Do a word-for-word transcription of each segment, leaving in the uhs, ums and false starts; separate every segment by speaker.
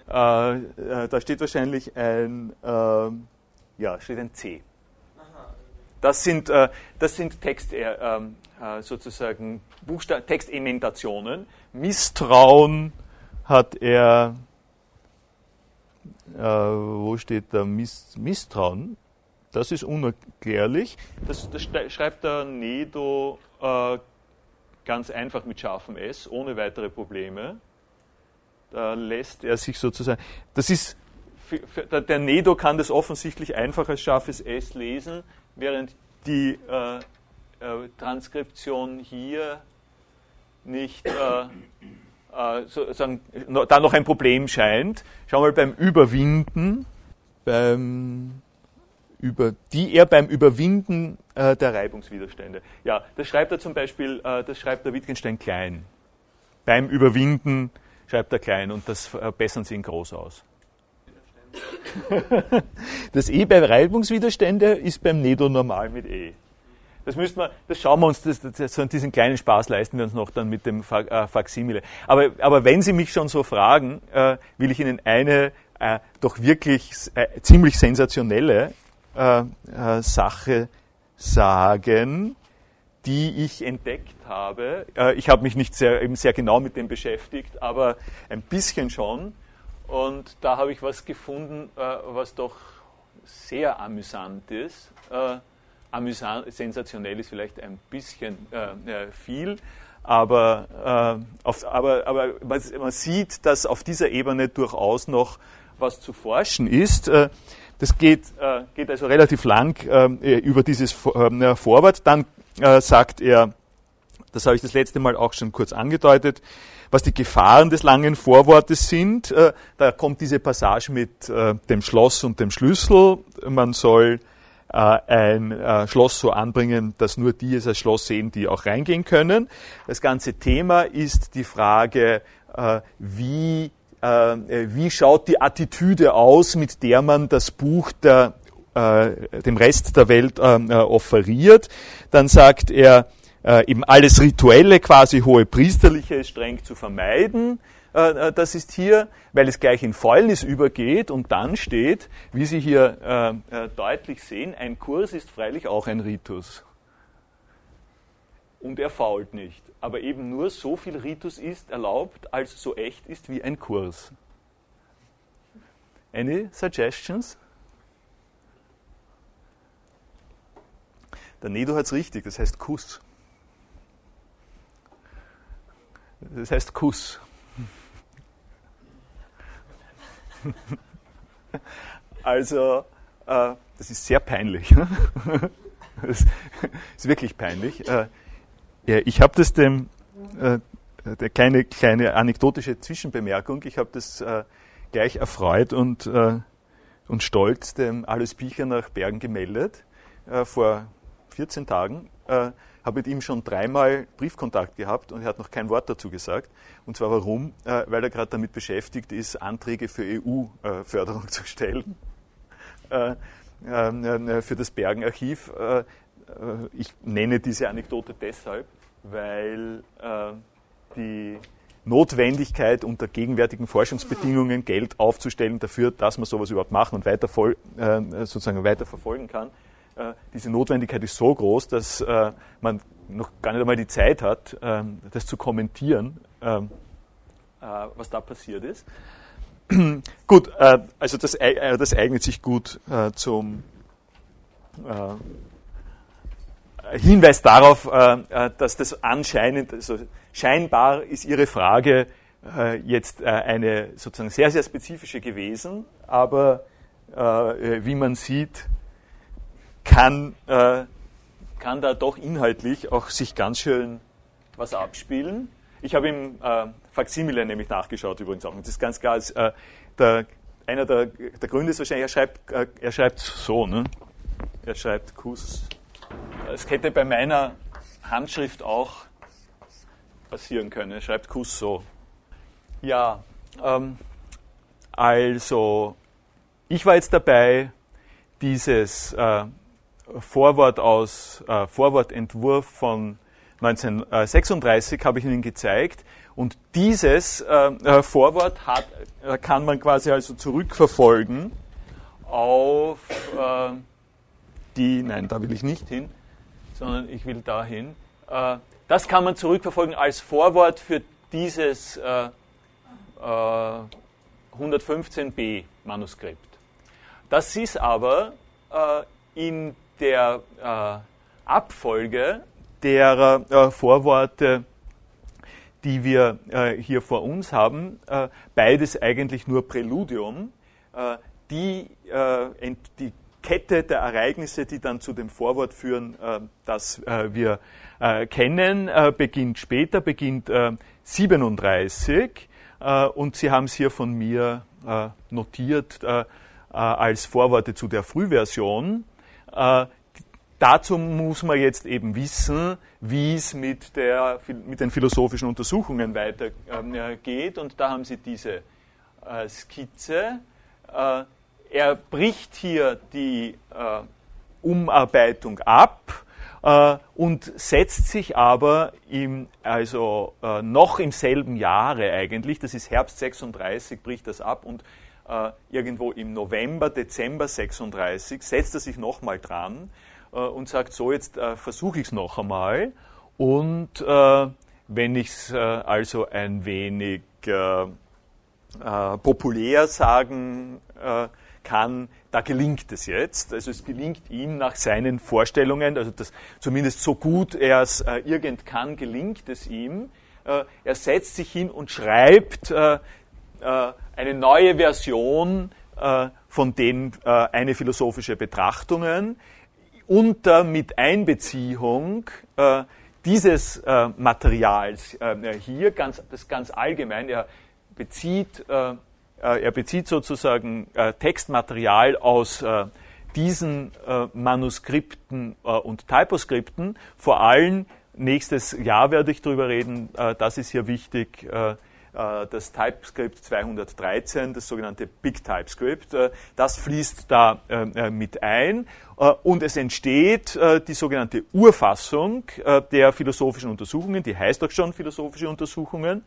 Speaker 1: Äh, äh, da steht wahrscheinlich ein, äh, ja, steht ein C. Das sind, äh, das sind Text, äh, äh, sozusagen Buchsta- Textementationen. Misstrauen hat er, äh, wo steht da Miss, Misstrauen? Das ist unerklärlich. Das, das schreibt der Nedo äh, ganz einfach mit scharfem S, ohne weitere Probleme. Da lässt er sich sozusagen, das ist, für, für, der Nedo kann das offensichtlich einfach als scharfes S lesen, während die äh, äh, Transkription hier nicht äh, äh, sozusagen no, da noch ein Problem scheint. Schau mal beim Überwinden, beim über, die er beim Überwinden äh, der Reibungswiderstände. Ja, das schreibt er zum Beispiel, äh, das schreibt der Wittgenstein klein. Beim Überwinden schreibt er klein und das äh, bessern sie in groß aus. Das E bei Reibungswiderstände ist beim Nedo normal mit E. Das müssen wir, das schauen wir uns, das, das, so diesen kleinen Spaß leisten wir uns noch dann mit dem äh, Faksimile. Aber, aber wenn Sie mich schon so fragen, äh, will ich Ihnen eine äh, doch wirklich äh, ziemlich sensationelle äh, äh, Sache sagen, die ich entdeckt habe. Äh, ich habe mich nicht sehr, eben sehr genau mit dem beschäftigt, aber ein bisschen schon. Und da habe ich was gefunden, äh, was doch sehr amüsant ist. Äh, amüsant, sensationell ist vielleicht ein bisschen äh, viel, aber, äh, auf, aber, aber man, man sieht, dass auf dieser Ebene durchaus noch was zu forschen ist. Äh, das geht, äh, geht also relativ lang äh, über dieses äh, Vorwort. Dann äh, sagt er, das habe ich das letzte Mal auch schon kurz angedeutet, was die Gefahren des langen Vorwortes sind. Äh, da kommt diese Passage mit äh, dem Schloss und dem Schlüssel. Man soll äh, ein äh, Schloss so anbringen, dass nur die es als Schloss sehen, die auch reingehen können. Das ganze Thema ist die Frage, äh, wie, äh, wie schaut die Attitüde aus, mit der man das Buch der, äh, dem Rest der Welt äh, offeriert. Dann sagt er, Äh, eben alles Rituelle, quasi hohe Priesterliche, ist streng zu vermeiden. Äh, das ist hier, weil es gleich in Fäulnis übergeht und dann steht, wie Sie hier äh, äh, deutlich sehen, ein Kurs ist freilich auch ein Ritus. Und er fault nicht. Aber eben nur so viel Ritus ist erlaubt, als so echt ist wie ein Kurs. Any suggestions? Der Nedo hat es richtig, das heißt Kuss. Das heißt Kuss. Also, äh, das ist sehr peinlich. Das ist wirklich peinlich. Äh, ja, ich habe das dem, äh, der kleine, kleine anekdotische Zwischenbemerkung, ich habe das äh, gleich erfreut und, äh, und stolz dem Alois Picher nach Bergen gemeldet, äh, vor vierzehn Tagen. Äh, habe mit ihm schon dreimal Briefkontakt gehabt und er hat noch kein Wort dazu gesagt. Und zwar warum? Äh, weil er gerade damit beschäftigt ist, Anträge für E U-Förderung zu stellen. Äh, äh, für das Bergenarchiv. Äh, ich nenne diese Anekdote deshalb, weil äh, die Notwendigkeit, unter gegenwärtigen Forschungsbedingungen Geld aufzustellen dafür, dass man sowas überhaupt machen und weiter, voll, äh, sozusagen weiter verfolgen kann, diese Notwendigkeit ist so groß, dass äh, man noch gar nicht einmal die Zeit hat, ähm, das zu kommentieren, ähm, äh, was da passiert ist. Gut, äh, also das, äh, das eignet sich gut äh, zum äh, Hinweis darauf, äh, dass das anscheinend, also scheinbar ist Ihre Frage äh, jetzt äh, eine sozusagen sehr, sehr spezifische gewesen, aber äh, wie man sieht, Kann, äh, kann da doch inhaltlich auch sich ganz schön was abspielen. Ich habe im äh, Faksimile nämlich nachgeschaut übrigens auch. Und das ist ganz klar, ist, äh, der, einer der, der Gründe ist wahrscheinlich, er schreibt, äh, er schreibt so, ne? Er schreibt Kuss. Es hätte bei meiner Handschrift auch passieren können. Er schreibt Kuss so. Ja, ähm, also ich war jetzt dabei, dieses äh, Vorwort aus, äh, Vorwortentwurf von neunzehnhundertsechsunddreißig habe ich Ihnen gezeigt. Und dieses äh, Vorwort hat, äh, kann man quasi also zurückverfolgen auf äh, die, nein, da will ich nicht hin, sondern ich will dahin. Äh, das kann man zurückverfolgen als Vorwort für dieses äh, äh, hundertfünfzehn b Manuskript. Das ist aber äh, in der äh, Abfolge der äh, Vorworte, die wir äh, hier vor uns haben, äh, beides eigentlich nur Präludium. Äh, die, äh, die Kette der Ereignisse, die dann zu dem Vorwort führen, äh, das äh, wir äh, kennen, äh, beginnt später, beginnt äh, siebenunddreißig äh, und Sie haben es hier von mir äh, notiert äh, äh, als Vorworte zu der Frühversion. Äh, Dazu muss man jetzt eben wissen, wie es mit, der, mit den philosophischen Untersuchungen weitergeht. Ähm, und da haben Sie diese äh, Skizze. Äh, er bricht hier die äh, Umarbeitung ab äh, und setzt sich aber im, also, äh, noch im selben Jahre eigentlich, das ist Herbst sechsunddreißig, bricht das ab und äh, irgendwo im November, Dezember sechsunddreißig setzt er sich nochmal dran und sagt, so, jetzt äh, versuche ich es noch einmal. Und äh, wenn ich es äh, also ein wenig äh, äh, populär sagen äh, kann, da gelingt es jetzt. Also es gelingt ihm nach seinen Vorstellungen, also das, zumindest so gut er es äh, irgend kann, gelingt es ihm. Äh, er setzt sich hin und schreibt äh, äh, eine neue Version äh, von den äh, eine philosophische Betrachtungen, unter Miteinbeziehung äh, dieses äh, Materials äh, hier, ganz, das ganz allgemein, er bezieht, äh, er bezieht sozusagen äh, Textmaterial aus äh, diesen äh, Manuskripten äh, und Typoskripten, vor allem nächstes Jahr werde ich darüber reden, äh, das ist hier wichtig, äh, das Typescript zweihundertdreizehn, das sogenannte Big Typescript, das fließt da mit ein und es entsteht die sogenannte Urfassung der philosophischen Untersuchungen, die heißt auch schon philosophische Untersuchungen,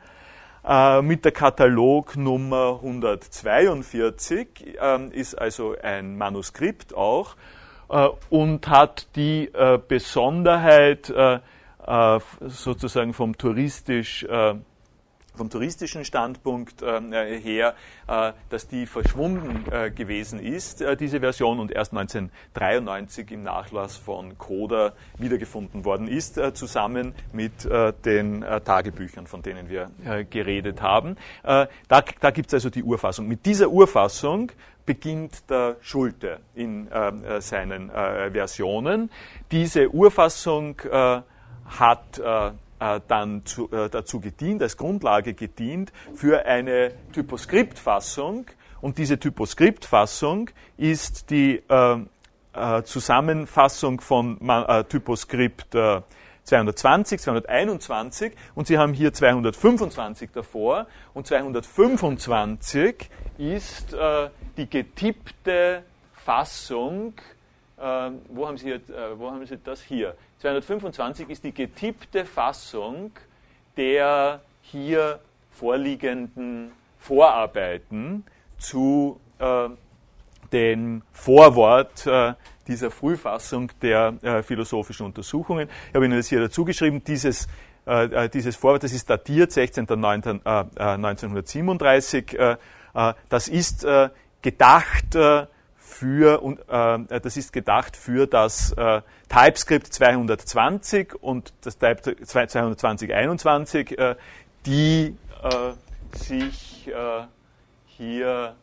Speaker 1: mit der Katalognummer hundertzweiundvierzig, ist also ein Manuskript auch und hat die Besonderheit sozusagen vom touristisch vom touristischen Standpunkt äh, her, äh, dass die verschwunden äh, gewesen ist, äh, diese Version, und erst neunzehnhundertdreiundneunzig im Nachlass von Coder wiedergefunden worden ist, äh, zusammen mit äh, den äh, Tagebüchern, von denen wir äh, geredet haben. Äh, da da gibt es also die Urfassung. Mit dieser Urfassung beginnt der Schulte in äh, seinen äh, Versionen. Diese Urfassung äh, hat äh, dann zu, äh, dazu gedient, als Grundlage gedient für eine Typoskriptfassung. Und diese Typoskriptfassung ist die äh, äh, Zusammenfassung von äh, Typoskript äh, zweihundertzwanzig, zweihunderteinundzwanzig und Sie haben hier zweihundertfünfundzwanzig davor. Und zweihundertfünfundzwanzig ist äh, die getippte Fassung. Äh, wo, haben Sie jetzt, äh, wo haben Sie das hier? zweihundertfünfundzwanzig ist die getippte Fassung der hier vorliegenden Vorarbeiten zu äh, dem Vorwort äh, dieser Frühfassung der äh, philosophischen Untersuchungen. Ich habe Ihnen das hier dazu geschrieben. Dieses, äh, dieses Vorwort, das ist datiert sechzehnter neunter neunzehnhundertsiebenunddreißig. Äh, äh, das ist äh, gedacht äh, Für, und, äh, das ist gedacht für das äh, Typescript zweihundertzwanzig und das Type zweihundertzwanzig einundzwanzig, äh, die äh, sich äh, hier,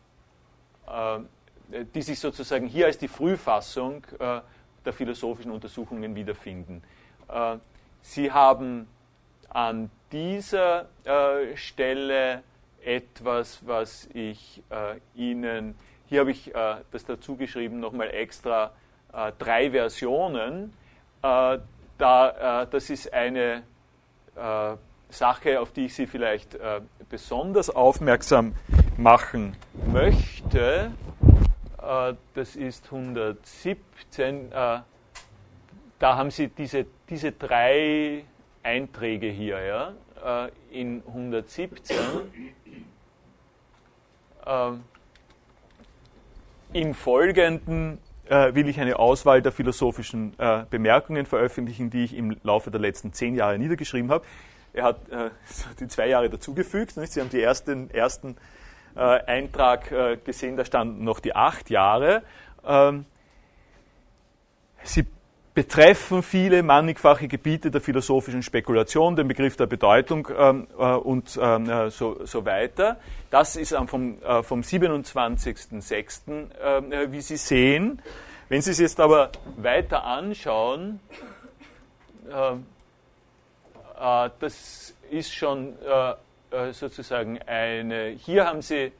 Speaker 1: äh, die sich sozusagen hier als die Frühfassung äh, der philosophischen Untersuchungen wiederfinden. Äh, Sie haben an dieser äh, Stelle etwas, was ich äh, Ihnen Hier habe ich äh, das dazu geschrieben, nochmal extra äh, drei Versionen. Äh, da, äh, das ist eine äh, Sache, auf die ich Sie vielleicht äh, besonders aufmerksam machen möchte. Äh, das ist hundertsiebzehn. Äh, da haben Sie diese, diese drei Einträge hier, ja, äh, in hundertsiebzehn. Äh, Im Folgenden äh, will ich eine Auswahl der philosophischen äh, Bemerkungen veröffentlichen, die ich im Laufe der letzten zehn Jahre niedergeschrieben habe. Er hat äh, die zwei Jahre dazugefügt. Nicht? Sie haben die ersten, ersten äh, Eintrag äh, gesehen, da standen noch die acht Jahre. Ähm, sie betreffen viele mannigfache Gebiete der philosophischen Spekulation, den Begriff der Bedeutung ähm, äh, und ähm, so, so weiter. Das ist vom, äh, vom siebenundzwanzigsten sechsten Äh, wie Sie sehen. Wenn Sie es jetzt aber weiter anschauen, äh, äh, das ist schon äh, sozusagen eine, hier haben Sie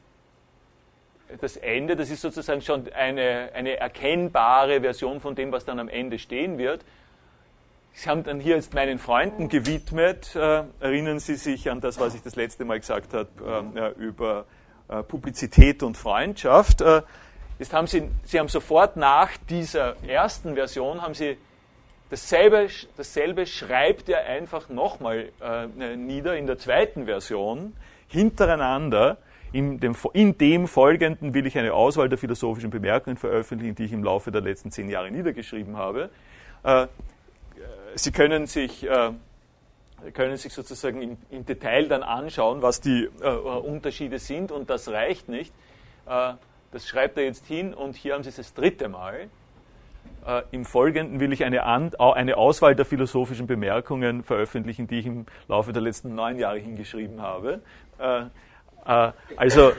Speaker 1: das Ende, das ist sozusagen schon eine, eine erkennbare Version von dem, was dann am Ende stehen wird. Sie haben dann hier jetzt meinen Freunden gewidmet. Äh, erinnern Sie sich an das, was ich das letzte Mal gesagt habe äh, über äh, Publizität und Freundschaft. Äh, jetzt haben Sie, Sie haben sofort nach dieser ersten Version, haben Sie dasselbe, dasselbe schreibt er einfach nochmal äh, nieder in der zweiten Version, hintereinander. In dem, in dem Folgenden will ich eine Auswahl der philosophischen Bemerkungen veröffentlichen, die ich im Laufe der letzten zehn Jahre niedergeschrieben habe. Äh, Sie können sich, äh, können sich sozusagen im, im Detail dann anschauen, was die äh, Unterschiede sind, und das reicht nicht. Äh, das schreibt er jetzt hin, und hier haben Sie es das dritte Mal. Äh, Im Folgenden will ich eine, An, eine Auswahl der philosophischen Bemerkungen veröffentlichen, die ich im Laufe der letzten neun Jahre hingeschrieben habe. Äh, Also,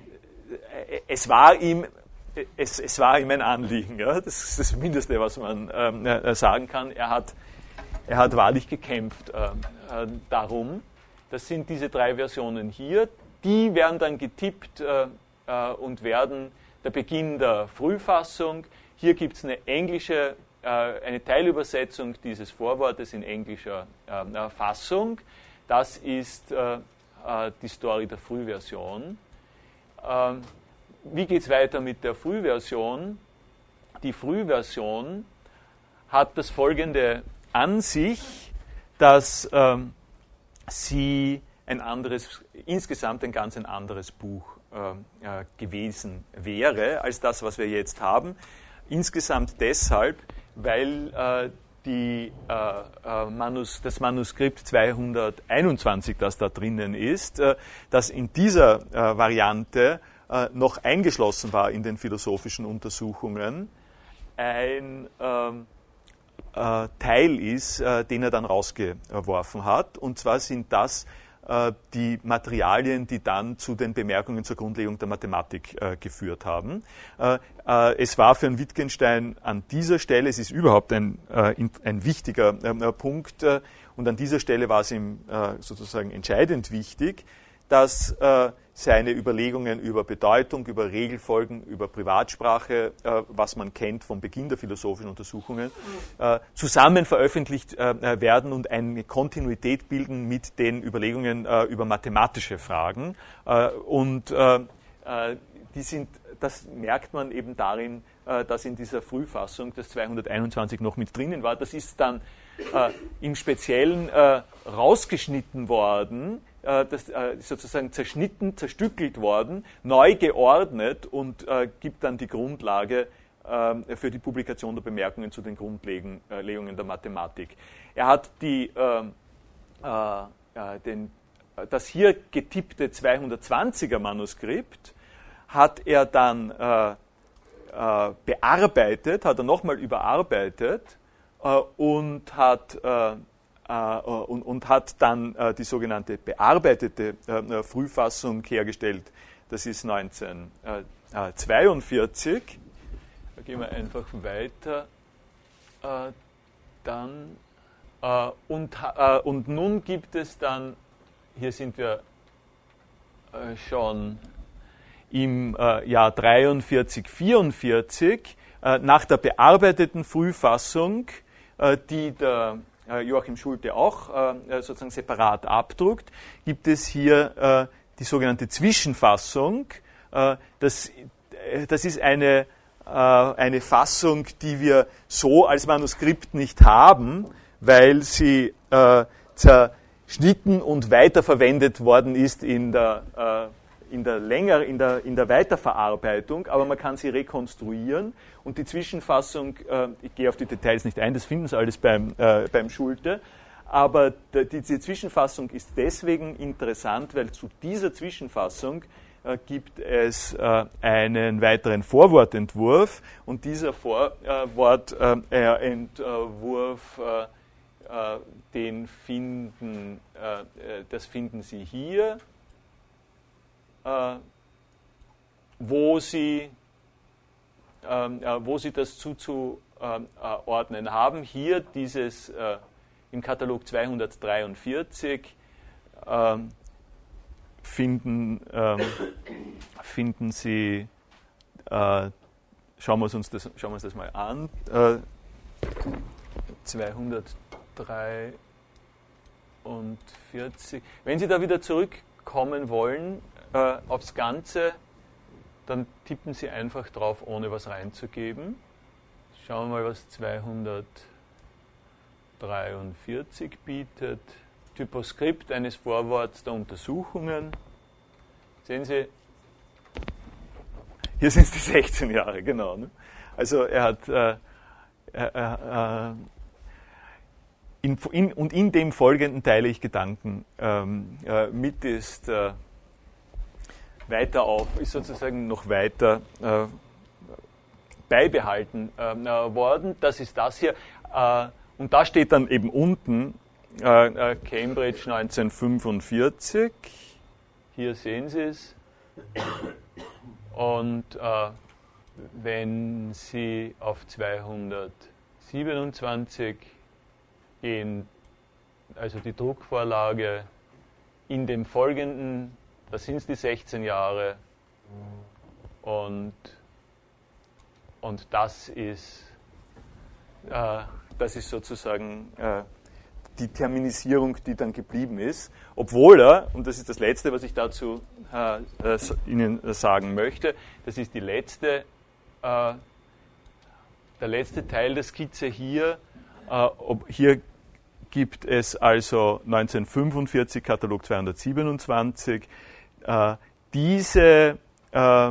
Speaker 1: es war ihm, es, es war ihm ein Anliegen. Ja? Das ist das Mindeste, was man ähm, sagen kann. Er hat, er hat wahrlich gekämpft äh, äh, darum. Das sind diese drei Versionen hier. Die werden dann getippt äh, äh, und werden der Beginn der Frühfassung. Hier gibt es eine englische, äh, eine Teilübersetzung dieses Vorwortes in englischer äh, Fassung. Das ist äh, die Story der Frühversion. Ähm, wie geht es weiter mit der Frühversion? Die Frühversion hat das Folgende an sich, dass ähm, sie ein anderes, insgesamt ein ganz ein anderes Buch äh, gewesen wäre, als das, was wir jetzt haben. Insgesamt deshalb, weil äh, Die, äh, äh, Manus, das Manuskript zweihunderteinundzwanzig, das da drinnen ist, äh, das in dieser äh, Variante äh, noch eingeschlossen war in den philosophischen Untersuchungen, ein ähm, äh, Teil ist, äh, den er dann rausgeworfen hat. Und zwar sind das äh, die Materialien, die dann zu den Bemerkungen zur Grundlegung der Mathematik äh, geführt haben. Äh, äh, es war für einen Wittgenstein an dieser Stelle, es ist überhaupt ein, äh, ein wichtiger äh, Punkt, äh, und an dieser Stelle war es ihm äh, sozusagen entscheidend wichtig, dass äh, seine Überlegungen über Bedeutung, über Regelfolgen, über Privatsprache, äh, was man kennt vom Beginn der philosophischen Untersuchungen, äh, zusammen veröffentlicht äh, werden und eine Kontinuität bilden mit den Überlegungen äh, über mathematische Fragen. Äh, und äh, die sind, das merkt man eben darin, äh, dass in dieser Frühfassung das zweihunderteinundzwanzig noch mit drinnen war. Das ist dann äh, im Speziellen äh, rausgeschnitten worden, das äh, sozusagen zerschnitten, zerstückelt worden, neu geordnet und äh, gibt dann die Grundlage äh, für die Publikation der Bemerkungen zu den Grundlegungen der Mathematik. Er hat die, äh, äh, den, das hier getippte zweihundertzwanziger Manuskript hat er dann äh, äh, bearbeitet, hat er nochmal überarbeitet äh, und hat äh, Und, und hat dann äh, die sogenannte bearbeitete äh, Frühfassung hergestellt. Das ist neunzehnhundertzweiundvierzig. Da gehen wir einfach weiter. Äh, dann, äh, und, äh, und nun gibt es dann, hier sind wir äh, schon im äh, Jahr dreiundvierzig, vierundvierzig, äh, nach der bearbeiteten Frühfassung, äh, die der Joachim Schulte auch äh, sozusagen separat abdruckt, gibt es hier äh, die sogenannte Zwischenfassung. Äh, das, das ist eine, äh, eine Fassung, die wir so als Manuskript nicht haben, weil sie äh, zerschnitten und weiterverwendet worden ist in der, äh, in der länger, in der, in der Weiterverarbeitung, aber man kann sie rekonstruieren und die Zwischenfassung, äh, ich gehe auf die Details nicht ein, das finden Sie alles beim, äh, beim Schulte, aber die, diese Zwischenfassung ist deswegen interessant, weil zu dieser Zwischenfassung äh, gibt es äh, einen weiteren Vorwortentwurf und dieser Vorwortentwurf, äh, äh, den finden, äh, das finden Sie hier, äh, wo Sie äh, wo Sie das zuzuordnen haben. Hier dieses äh, im Katalog zweihundertdreiundvierzig äh, finden, ähm, finden Sie, äh, schauen, wir uns das, schauen wir uns das mal an, äh, zweihundertdreiundvierzig. Wenn Sie da wieder zurückkommen wollen äh, aufs Ganze, dann tippen Sie einfach drauf, ohne was reinzugeben. Schauen wir mal, was zweihundertdreiundvierzig bietet. Typoskript eines Vorworts der Untersuchungen. Sehen Sie, hier sind es die sechzehn Jahre, genau. Ne? Also er hat äh, äh, äh, in, in, und in dem Folgenden teile ich Gedanken ähm, äh, mit, ist äh, weiter auf, ist sozusagen noch weiter äh, beibehalten äh, worden. Das ist das hier. Äh, und da steht dann eben unten äh, äh, Cambridge neunzehnhundertfünfundvierzig. Hier sehen Sie es. Und äh, wenn Sie auf zweihundertsiebenundzwanzig gehen, also die Druckvorlage in dem Folgenden, da sind es die sechzehn Jahre und, und das ist, äh, das ist sozusagen äh, die Terminisierung, die dann geblieben ist, obwohl er, und das ist das Letzte, was ich dazu äh, äh, Ihnen sagen möchte, das ist die letzte, äh, der letzte Teil der Skizze hier, äh, ob, hier gibt es also neunzehnhundertfünfundvierzig, Katalog zweihundertsiebenundzwanzig, äh, diese äh,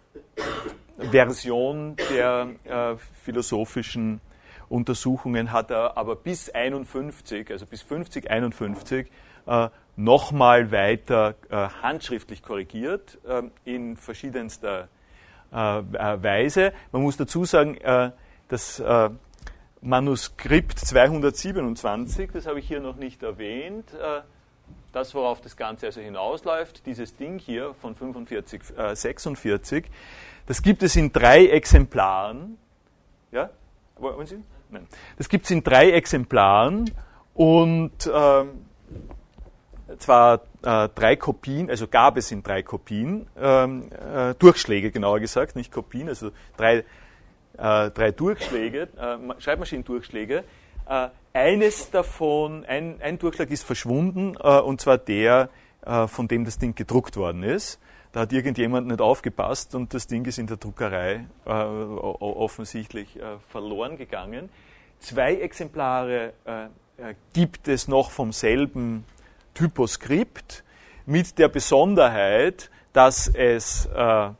Speaker 1: Version der äh, philosophischen Untersuchungen hat er aber bis einundfünfzig, also bis fünfzig, einundfünfzig, äh, nochmal weiter äh, handschriftlich korrigiert, äh, in verschiedenster äh, Weise. Man muss dazu sagen, äh, das äh, Manuskript zweihundertsiebenundzwanzig, das habe ich hier noch nicht erwähnt, äh, das, worauf das Ganze also hinausläuft, dieses Ding hier von fünfundvierzig, äh, sechsundvierzig, das gibt es in drei Exemplaren. Ja? Wollen Sie? Nein. Das gibt es in drei Exemplaren und äh, zwar äh, drei Kopien, also gab es in drei Kopien, ähm, äh, Durchschläge genauer gesagt, nicht Kopien, also drei, äh, drei Durchschläge, äh, Schreibmaschinendurchschläge. Äh, eines davon, ein, ein Durchschlag ist verschwunden, äh, und zwar der, äh, von dem das Ding gedruckt worden ist. Da hat irgendjemand nicht aufgepasst und das Ding ist in der Druckerei äh, offensichtlich äh, verloren gegangen. Zwei Exemplare äh, äh, gibt es noch vom selben Typoskript mit der Besonderheit, dass es äh,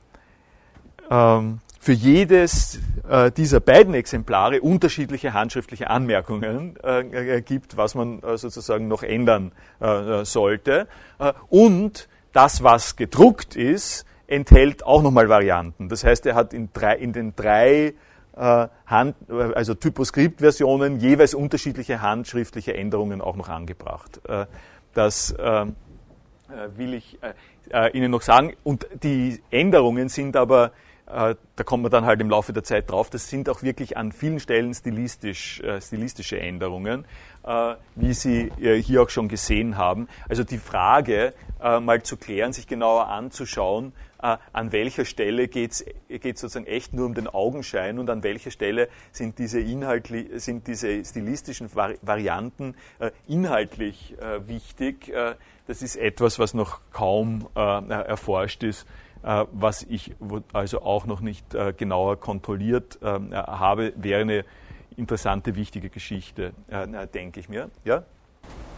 Speaker 1: ähm, für jedes äh, dieser beiden Exemplare unterschiedliche handschriftliche Anmerkungen äh, gibt, was man äh, sozusagen noch ändern äh, sollte. Äh, und das, was gedruckt ist, enthält auch nochmal Varianten. Das heißt, er hat in, drei, in den drei äh, Hand, also Typoskript-Versionen jeweils unterschiedliche handschriftliche Änderungen auch noch angebracht. Äh, das äh, will ich äh, Ihnen noch sagen. Und die Änderungen sind aber, äh, da kommt man dann halt im Laufe der Zeit drauf, das sind auch wirklich an vielen Stellen stilistisch, äh, stilistische Änderungen, äh, wie Sie äh, hier auch schon gesehen haben. Also die Frage, äh, mal zu klären, sich genauer anzuschauen, äh, an welcher Stelle geht es sozusagen echt nur um den Augenschein und an welcher Stelle sind diese, inhaltlich, sind diese stilistischen Vari Varianten äh, inhaltlich äh, wichtig. Äh, das ist etwas, was noch kaum äh, erforscht ist, äh, was ich also auch noch nicht äh, genauer kontrolliert äh, habe, wäre eine interessante, wichtige Geschichte, äh, denke ich mir. Ja?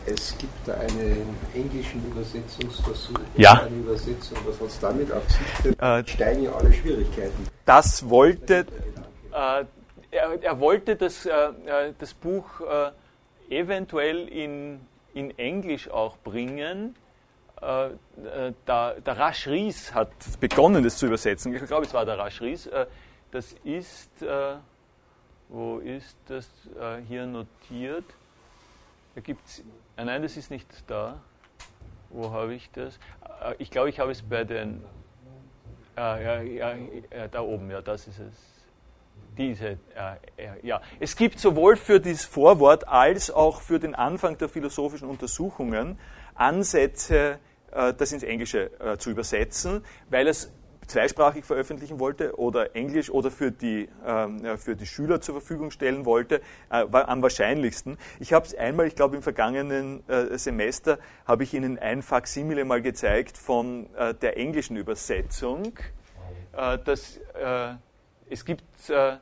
Speaker 2: Es gibt da einen englischen Übersetzungsversuch,
Speaker 1: ja.
Speaker 2: eine Übersetzung, was uns damit auf sich
Speaker 1: äh,
Speaker 2: steigen ja alle Schwierigkeiten.
Speaker 1: Das wollte, äh, er, er wollte das, äh, das Buch äh, eventuell in, in Englisch auch bringen. Äh, da, der Rasch Ries hat begonnen, das zu übersetzen. Ich glaube, es war der Rasch Ries. Äh, das ist, äh, wo ist das äh, hier notiert? Da gibt's, äh, nein, das ist nicht da. Wo habe ich das? Äh, ich glaube, ich habe es bei den, äh, ja, ja, ja, da oben, ja, das ist es. Diese, äh, ja. Es gibt sowohl für dieses Vorwort als auch für den Anfang der philosophischen Untersuchungen Ansätze, äh, das ins Englische äh, zu übersetzen, weil es zweisprachig veröffentlichen wollte oder Englisch oder für die, äh, für die Schüler zur Verfügung stellen wollte, äh, war am wahrscheinlichsten. Ich habe es einmal, ich glaube im vergangenen äh, Semester, habe ich Ihnen ein Faksimile mal gezeigt von äh, der englischen Übersetzung. Äh, das, äh, es gibt, äh,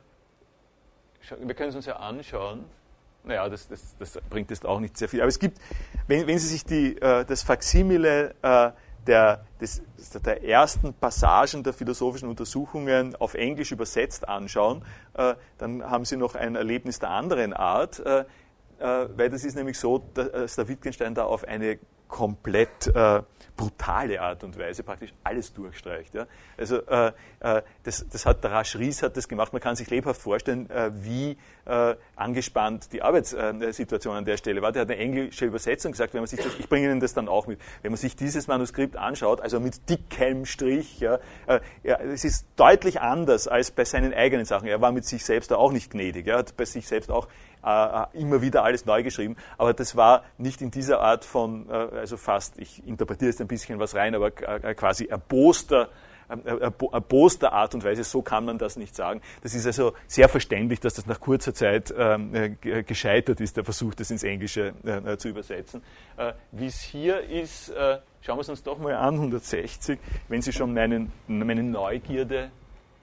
Speaker 1: wir können es uns ja anschauen. Naja, das, das, das bringt jetzt auch nicht sehr viel. Aber es gibt, wenn, wenn Sie sich die, äh, das Faksimile äh, der, des, der ersten Passagen der philosophischen Untersuchungen auf Englisch übersetzt anschauen, äh, dann haben Sie noch ein Erlebnis der anderen Art, äh, äh, weil das ist nämlich so, dass der Wittgenstein da auf eine komplett äh, brutale Art und Weise praktisch alles durchstreicht. Ja? Also äh, äh, das, das hat der Rasch Ries hat das gemacht. Man kann sich lebhaft vorstellen, äh, wie äh, angespannt die Arbeitssituation an der Stelle war. Der hat eine englische Übersetzung gesagt, wenn man sich das, ich bringe Ihnen das dann auch mit, wenn man sich dieses Manuskript anschaut, also mit dickem Strich, ja, äh, ja, es ist deutlich anders als bei seinen eigenen Sachen. Er war mit sich selbst da auch nicht gnädig. Er hat bei sich selbst auch äh, immer wieder alles neu geschrieben, aber das war nicht in dieser Art von, äh, also fast, ich interpretiere jetzt ein bisschen was rein, aber äh, quasi erboster, erboster Art und Weise, so kann man das nicht sagen. Das ist also sehr verständlich, dass das nach kurzer Zeit äh, gescheitert ist, der Versuch, das ins Englische äh, zu übersetzen. Äh, Wie es hier ist, äh, schauen wir es uns doch mal an, hundertsechzig, wenn Sie schon meinen, meine Neugierde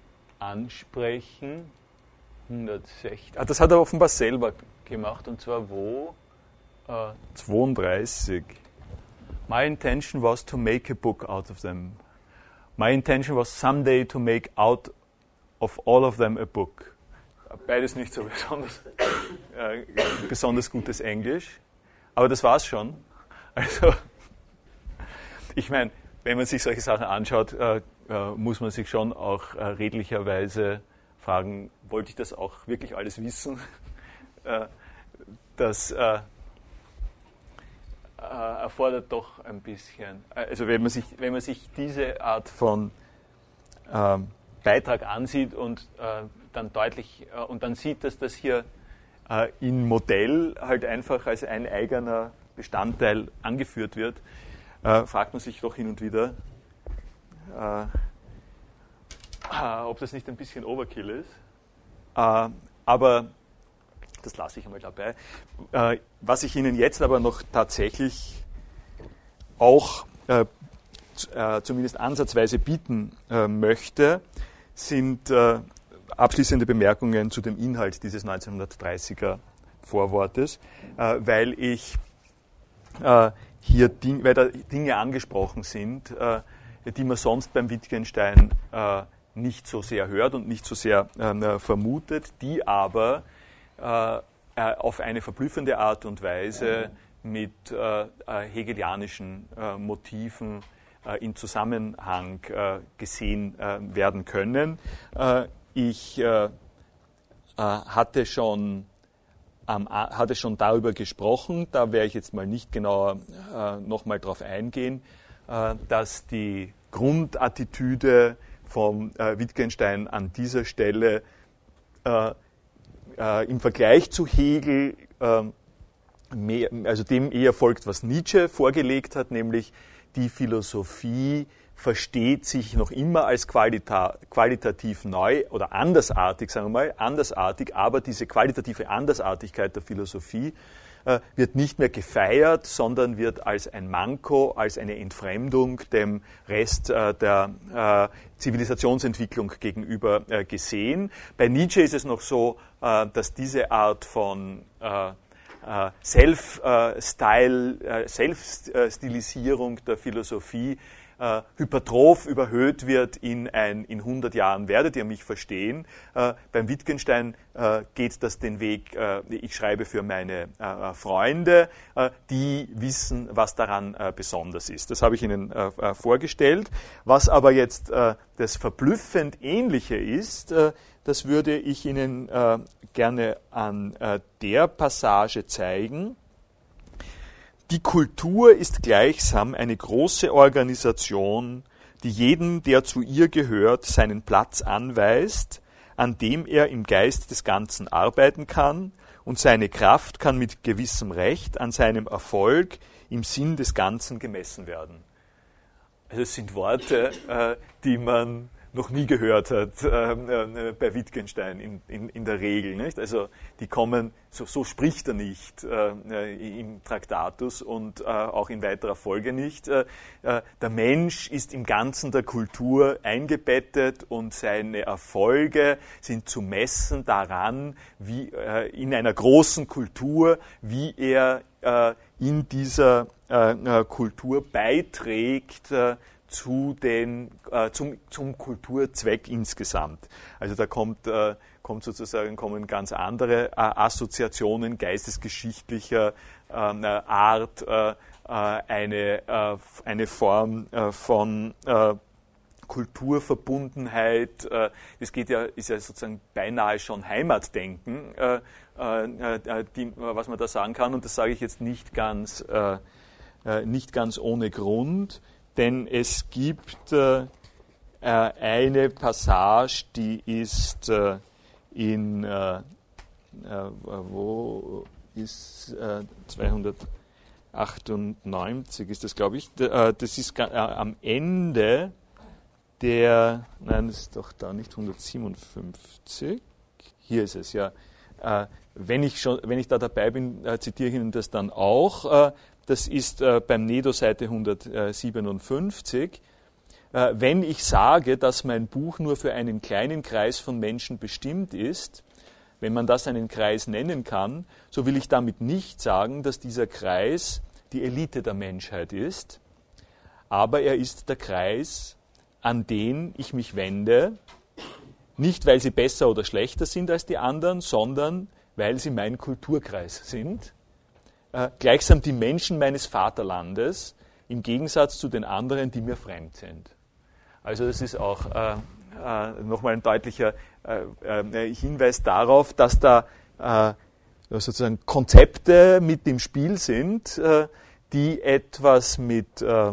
Speaker 1: ansprechen. hundertsechzig. Ah, das hat er offenbar selber gemacht, und zwar wo? Uh, zweiunddreißig. My intention was to make a book out of them. My intention was someday to make out of all of them a book. Beides nicht so besonders, äh, besonders gutes Englisch, aber das war's schon. Also, ich meine, wenn man sich solche Sachen anschaut, äh, äh, muss man sich schon auch äh, redlicherweise fragen, wollte ich das auch wirklich alles wissen? äh, das äh, äh, erfordert doch ein bisschen, also wenn man sich, wenn man sich diese Art von äh, Beitrag ansieht und äh, dann deutlich, äh, und dann sieht, dass das hier äh, in Modell halt einfach als ein eigener Bestandteil angeführt wird, äh, fragt man sich doch hin und wieder, äh, ob das nicht ein bisschen Overkill ist. Äh, aber das lasse ich einmal dabei. Äh, was ich Ihnen jetzt aber noch tatsächlich auch äh, äh, zumindest ansatzweise bieten äh, möchte, sind äh, abschließende Bemerkungen zu dem Inhalt dieses neunzehnhundertdreißiger Vorwortes, äh, weil ich äh, hier Ding, weil da Dinge angesprochen sind, äh, die man sonst beim Wittgenstein äh, nicht so sehr hört und nicht so sehr äh, vermutet, die aber äh, auf eine verblüffende Art und Weise mit äh, hegelianischen äh, Motiven äh, in Zusammenhang äh, gesehen äh, werden können. Äh, ich äh, äh, hatte schon ähm, hatte schon darüber gesprochen, da werde ich jetzt mal nicht genauer äh, nochmal drauf eingehen, äh, dass die Grundattitüde von äh, Wittgenstein an dieser Stelle äh, äh, im Vergleich zu Hegel äh, mehr, also dem eher folgt, was Nietzsche vorgelegt hat, nämlich die Philosophie versteht sich noch immer als qualita- qualitativ neu oder andersartig, sagen wir mal, andersartig, aber diese qualitative Andersartigkeit der Philosophie äh, wird nicht mehr gefeiert, sondern wird als ein Manko, als eine Entfremdung dem Rest äh, der äh, Zivilisationsentwicklung gegenüber äh, gesehen. Bei Nietzsche ist es noch so, äh, dass diese Art von äh, äh, Self-Style, äh, Self-Stilisierung der Philosophie äh, hypertroph überhöht wird in ein, in hundert Jahren werdet ihr mich verstehen. Äh, beim Wittgenstein äh, geht das den Weg, äh, ich schreibe für meine äh, Freunde, äh, die wissen, was daran äh, besonders ist. Das habe ich Ihnen äh, äh, vorgestellt. Was aber jetzt äh, das verblüffend Ähnliche ist, äh, das würde ich Ihnen äh, gerne an äh, der Passage zeigen. Die Kultur ist gleichsam eine große Organisation, die jedem, der zu ihr gehört, seinen Platz anweist, an dem er im Geist des Ganzen arbeiten kann, und seine Kraft kann mit gewissem Recht an seinem Erfolg im Sinn des Ganzen gemessen werden. Also es sind Worte, äh, die man noch nie gehört hat äh, äh, bei Wittgenstein in, in, in der Regel. Nicht? Also die kommen, so, so spricht er nicht äh, im Traktatus und äh, auch in weiterer Folge nicht. Äh, der Mensch ist im Ganzen der Kultur eingebettet und seine Erfolge sind zu messen daran, wie äh, in einer großen Kultur, wie er äh, in dieser äh, Kultur beiträgt, äh, zu den, äh, zum, zum Kulturzweck insgesamt. Also da kommt, äh, kommt sozusagen, kommen ganz andere äh, Assoziationen geistesgeschichtlicher äh, Art, äh, eine, äh, eine Form äh, von äh, Kulturverbundenheit. Äh, das geht ja, ist ja sozusagen beinahe schon Heimatdenken, äh, äh, die, was man da sagen kann. Und das sage ich jetzt nicht ganz, äh, nicht ganz ohne Grund. Denn es gibt äh, eine Passage, die ist äh, in, äh, äh, wo ist äh, zweihundertachtundneunzig, ist das, glaube ich, äh, das ist äh, am Ende der, nein, das ist doch da nicht, hundertsiebenundfünfzig, hier ist es, ja. Äh, wenn, ich schon, wenn ich da dabei bin, äh, zitiere ich Ihnen das dann auch. Äh, Das ist äh, beim Nedo Seite hundertsiebenundfünfzig. Äh, wenn ich sage, dass mein Buch nur für einen kleinen Kreis von Menschen bestimmt ist, wenn man das einen Kreis nennen kann, so will ich damit nicht sagen, dass dieser Kreis die Elite der Menschheit ist, aber er ist der Kreis, an den ich mich wende, nicht weil sie besser oder schlechter sind als die anderen, sondern weil sie mein Kulturkreis sind. Äh, gleichsam die Menschen meines Vaterlandes, im Gegensatz zu den anderen, die mir fremd sind. Also das ist auch äh, äh, nochmal ein deutlicher äh, äh, Hinweis darauf, dass da äh, sozusagen Konzepte mit im Spiel sind, äh, die etwas mit äh,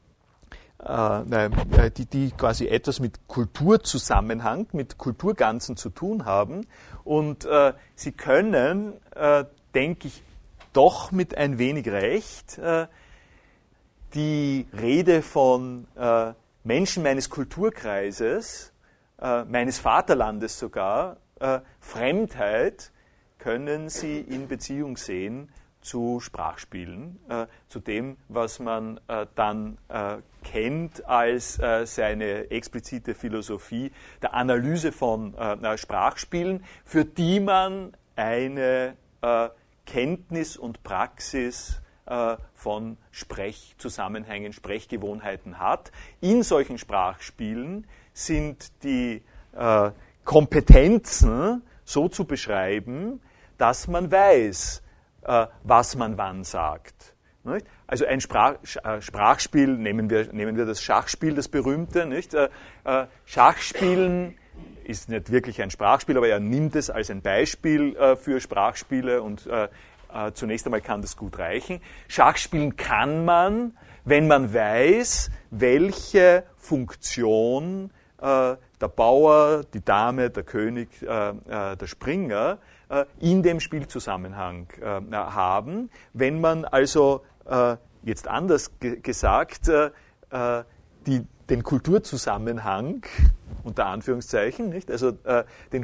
Speaker 1: äh, die, die quasi etwas mit Kulturzusammenhang, mit Kulturganzen zu tun haben. Und äh, sie können, äh, denke ich, doch mit ein wenig Recht äh, die Rede von äh, Menschen meines Kulturkreises, äh, meines Vaterlandes sogar, äh, Fremdheit, können Sie in Beziehung sehen zu Sprachspielen, äh, zu dem, was man äh, dann äh, kennt als äh, seine explizite Philosophie der Analyse von äh, Sprachspielen, für die man eine äh, Kenntnis und Praxis äh, von Sprechzusammenhängen, Sprechgewohnheiten hat. In solchen Sprachspielen sind die äh, Kompetenzen so zu beschreiben, dass man weiß, äh, was man wann sagt. Nicht? Also ein Sprach, äh, Sprachspiel, nehmen wir, nehmen wir das Schachspiel, das berühmte. Nicht? Äh, äh, Schachspielen ist nicht wirklich ein Sprachspiel, aber er nimmt es als ein Beispiel äh, für Sprachspiele und äh, äh, zunächst einmal kann das gut reichen. Schachspielen kann man, wenn man weiß, welche Funktion äh, der Bauer, die Dame, der König, äh, äh, der Springer äh, in dem Spielzusammenhang äh, haben. Wenn man also, äh, jetzt anders ge- gesagt, äh, die, den Kulturzusammenhang, unter Anführungszeichen, nicht? Also äh, den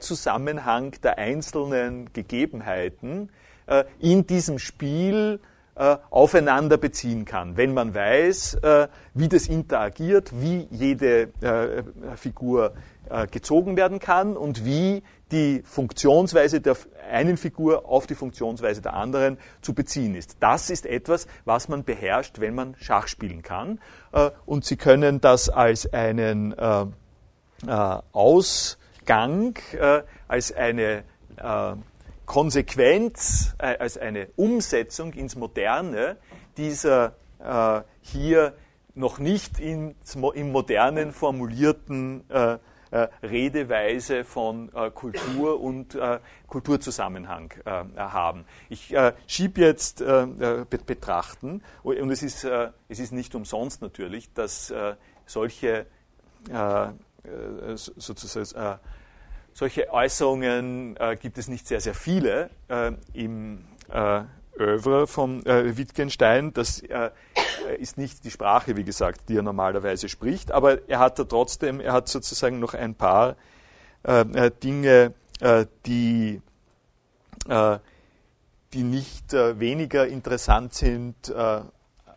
Speaker 1: Funktionalzusammenhang der einzelnen Gegebenheiten äh, in diesem Spiel äh, äh, aufeinander beziehen kann. Wenn man weiß, äh, wie das interagiert, wie jede äh, Figur äh, gezogen werden kann und wie die Funktionsweise der einen Figur auf die Funktionsweise der anderen zu beziehen ist. Das ist etwas, was man beherrscht, wenn man Schach spielen kann. Äh, und Sie können das als einen äh, äh, Ausgang, äh, als eine äh, Konsequenz, äh, als eine Umsetzung ins Moderne dieser äh, hier noch nicht ins, im Modernen formulierten äh, äh, Redeweise von äh, Kultur und äh, Kulturzusammenhang äh, haben. Ich äh, schiebe jetzt äh, be betrachten, und es ist, äh, es ist nicht umsonst natürlich, dass äh, solche äh, sozusagen äh, solche Äußerungen äh, gibt es nicht sehr, sehr viele äh, im äh, Œuvre von äh, Wittgenstein. Das äh, ist nicht die Sprache, wie gesagt, die er normalerweise spricht, aber er hat da trotzdem, er hat sozusagen noch ein paar äh, Dinge, äh, die, äh, die nicht äh, weniger interessant sind, äh, äh,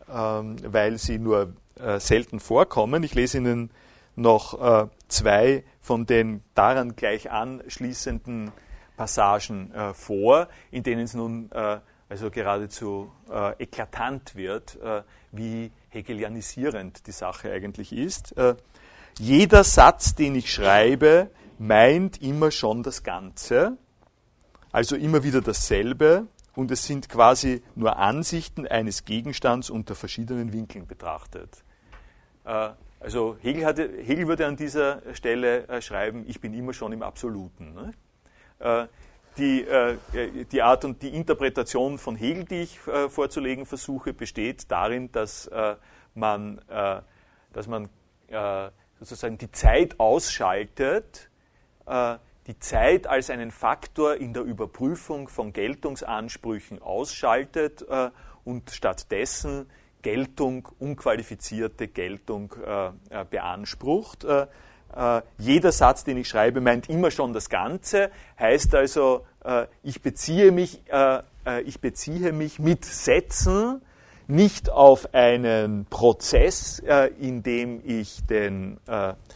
Speaker 1: weil sie nur äh, selten vorkommen. Ich lese Ihnen noch äh, zwei von den daran gleich anschließenden Passagen äh, vor, in denen es nun äh, also geradezu äh, eklatant wird, äh, wie hegelianisierend die Sache eigentlich ist. Äh, jeder Satz, den ich schreibe, meint immer schon das Ganze, also immer wieder dasselbe, und es sind quasi nur Ansichten eines Gegenstands unter verschiedenen Winkeln betrachtet. Äh, Also Hegel, hatte, Hegel würde an dieser Stelle äh, schreiben, ich bin immer schon im Absoluten. Ne? Äh, die, äh, die Art und die Interpretation von Hegel, die ich äh, vorzulegen versuche, besteht darin, dass äh, man, äh, dass man äh, sozusagen die Zeit ausschaltet, äh, die Zeit als einen Faktor in der Überprüfung von Geltungsansprüchen ausschaltet äh, und stattdessen Geltung, unqualifizierte Geltung äh, beansprucht. Äh, äh, jeder Satz, den ich schreibe, meint immer schon das Ganze, heißt also, äh, ich, beziehe mich, äh, äh, ich beziehe mich mit Sätzen nicht auf einen Prozess, äh, in dem ich den äh, äh,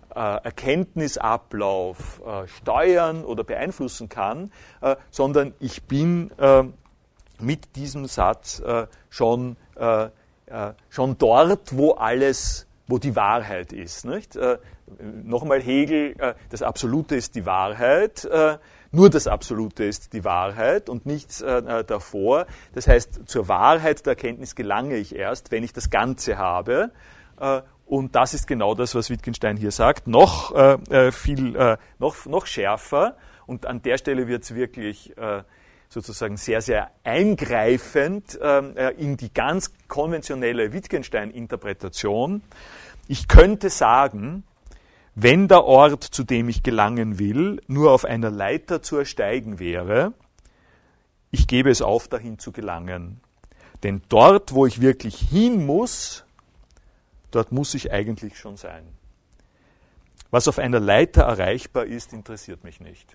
Speaker 1: Erkenntnisablauf äh, steuern oder beeinflussen kann, äh, sondern ich bin äh, mit diesem Satz äh, schon äh, Äh, schon dort, wo alles, wo die Wahrheit ist. Nicht? Äh, Nochmal Hegel, äh, das Absolute ist die Wahrheit, äh, nur das Absolute ist die Wahrheit und nichts äh, davor. Das heißt, zur Wahrheit der Erkenntnis gelange ich erst, wenn ich das Ganze habe. Äh, und das ist genau das, was Wittgenstein hier sagt, noch äh, viel, äh, noch, noch schärfer. Und an der Stelle wird es wirklich äh, sozusagen sehr, sehr eingreifend äh, in die ganz konventionelle Wittgenstein-Interpretation. Ich könnte sagen, wenn der Ort, zu dem ich gelangen will, nur auf einer Leiter zu ersteigen wäre, ich gebe es auf, dahin zu gelangen. Denn dort, wo ich wirklich hin muss, dort muss ich eigentlich schon sein. Was auf einer Leiter erreichbar ist, interessiert mich nicht.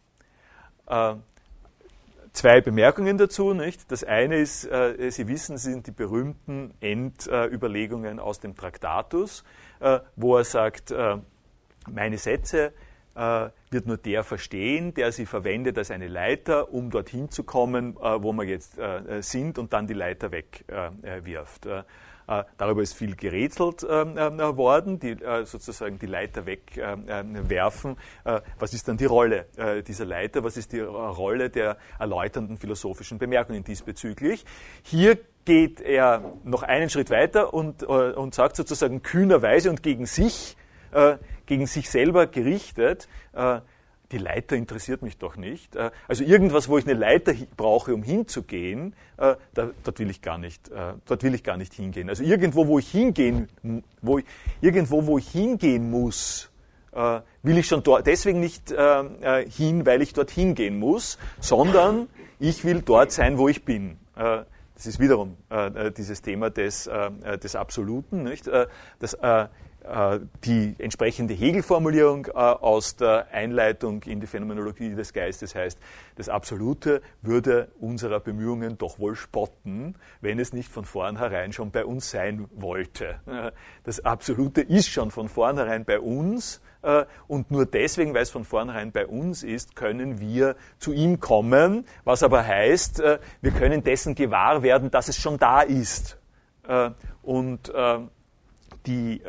Speaker 1: Äh, Zwei Bemerkungen dazu, nicht? Das eine ist, äh, Sie wissen, sind die berühmten Endüberlegungen äh, aus dem Traktatus, äh, wo er sagt, äh, meine Sätze äh, wird nur der verstehen, der sie verwendet als eine Leiter, um dorthin zu kommen, äh, wo wir jetzt äh, sind und dann die Leiter wegwirft. Äh, äh, darüber ist viel gerätselt äh, äh, worden, die äh, sozusagen die Leiter wegwerfen. Äh, äh, was ist dann die Rolle äh, dieser Leiter? Was ist die Rolle der erläuternden philosophischen Bemerkungen diesbezüglich? Hier geht er noch einen Schritt weiter und, äh, und sagt sozusagen kühnerweise und gegen sich, äh, gegen sich selber gerichtet, äh, die Leiter interessiert mich doch nicht. Äh, also irgendwas, wo ich eine Leiter brauche, um hinzugehen, äh, da, dort will ich gar nicht, äh, dort will ich gar nicht hingehen. Also irgendwo, wo ich hingehen, wo ich, irgendwo, wo ich hingehen muss, äh, will ich schon dort, deswegen nicht äh, hin, weil ich dort hingehen muss, sondern ich will dort sein, wo ich bin. Äh, Das ist wiederum äh, dieses Thema des, äh, des Absoluten. Nicht? Äh, das, äh, die entsprechende Hegel-Formulierung aus der Einleitung in die Phänomenologie des Geistes heißt, das Absolute würde unserer Bemühungen doch wohl spotten, wenn es nicht von vornherein schon bei uns sein wollte. Das Absolute ist schon von vornherein bei uns und nur deswegen, weil es von vornherein bei uns ist, können wir zu ihm kommen, was aber heißt, wir können dessen gewahr werden, dass es schon da ist. Und die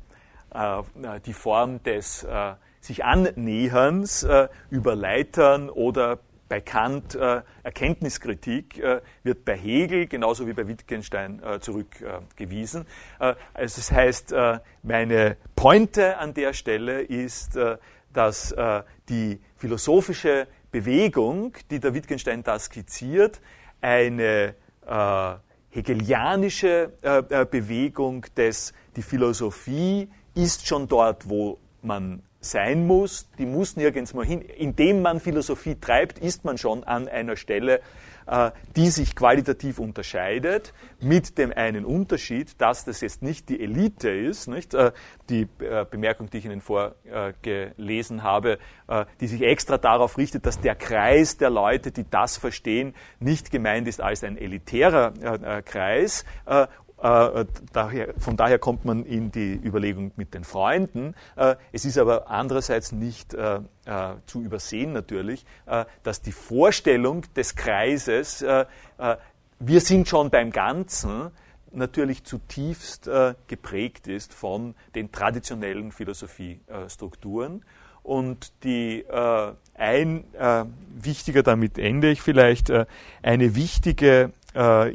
Speaker 1: die Form des äh, sich Annäherns äh, über Leitern oder bei Kant äh, Erkenntniskritik äh, wird bei Hegel genauso wie bei Wittgenstein äh, zurückgewiesen. Äh, also das heißt, äh, meine Pointe an der Stelle ist, äh, dass äh, die philosophische Bewegung, die der Wittgenstein da skizziert, eine äh, hegelianische äh, Bewegung des, die Philosophie ist schon dort, wo man sein muss, die muss nirgends mal hin. Indem man Philosophie treibt, ist man schon an einer Stelle, äh, die sich qualitativ unterscheidet, mit dem einen Unterschied, dass das jetzt nicht die Elite ist, nicht? Äh, die äh, Bemerkung, die ich Ihnen vorgelesen äh, habe, äh, die sich extra darauf richtet, dass der Kreis der Leute, die das verstehen, nicht gemeint ist als ein elitärer äh, Kreis. Äh, Äh, daher, von daher kommt man in die Überlegung mit den Freunden. Äh, es ist aber andererseits nicht äh, äh, zu übersehen natürlich, äh, dass die Vorstellung des Kreises, äh, äh, wir sind schon beim Ganzen, natürlich zutiefst äh, geprägt ist von den traditionellen Philosophiestrukturen. Und die äh, ein äh, wichtiger, damit ende ich vielleicht, äh, eine wichtige äh,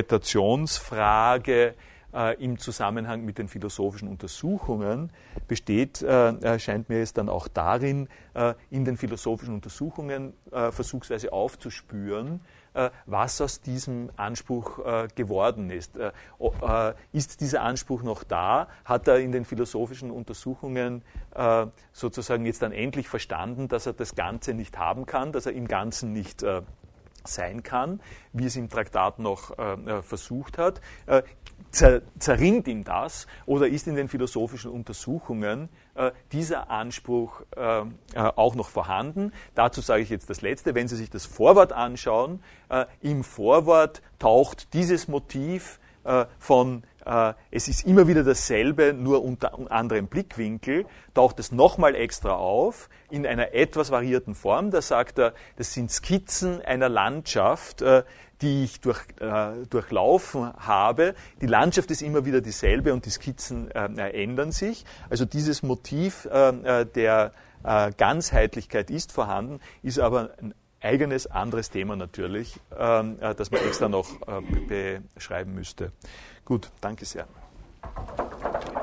Speaker 1: Interpretationsfrage äh, im Zusammenhang mit den philosophischen Untersuchungen besteht, äh, scheint mir jetzt dann auch darin, äh, in den philosophischen Untersuchungen äh, versuchsweise aufzuspüren, äh, was aus diesem Anspruch äh, geworden ist. Äh, äh, ist dieser Anspruch noch da? Hat er in den philosophischen Untersuchungen äh, sozusagen jetzt dann endlich verstanden, dass er das Ganze nicht haben kann, dass er im Ganzen nicht äh, sein kann, wie es im Traktat noch äh, versucht hat? Äh, zer, zerrinnt ihm das oder ist in den philosophischen Untersuchungen äh, dieser Anspruch äh, äh, auch noch vorhanden? Dazu sage ich jetzt das Letzte. Wenn Sie sich das Vorwort anschauen, äh, im Vorwort taucht dieses Motiv äh, von äh, es ist immer wieder dasselbe, nur unter anderem Blickwinkel, taucht es nochmal extra auf, in einer etwas variierten Form. Da sagt er, das sind Skizzen einer Landschaft, äh, die ich durch, äh, durchlaufen habe. Die Landschaft ist immer wieder dieselbe und die Skizzen äh, ändern sich. Also dieses Motiv äh, der äh, Ganzheitlichkeit ist vorhanden, ist aber ein eigenes, anderes Thema natürlich, äh, das man extra noch äh, beschreiben müsste. Gut, danke sehr.